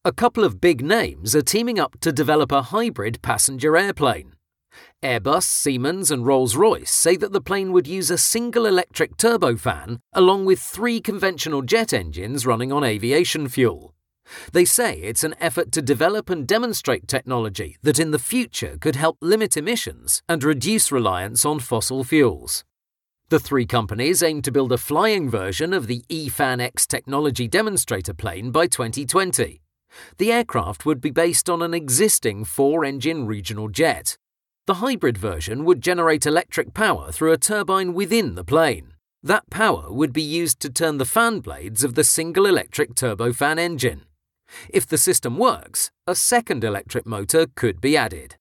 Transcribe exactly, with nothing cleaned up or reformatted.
A couple of big names are teaming up to develop a hybrid passenger airplane. Airbus, Siemens and Rolls-Royce say that the plane would use a single electric turbofan along with three conventional jet engines running on aviation fuel. They say it's an effort to develop and demonstrate technology that in the future could help limit emissions and reduce reliance on fossil fuels. The three companies aim to build a flying version of the E FAN X technology demonstrator plane by twenty twenty. The aircraft would be based on an existing four-engine regional jet. The hybrid version would generate electric power through a turbine within the plane. That power would be used to turn the fan blades of the single electric turbofan engine. If the system works, a second electric motor could be added.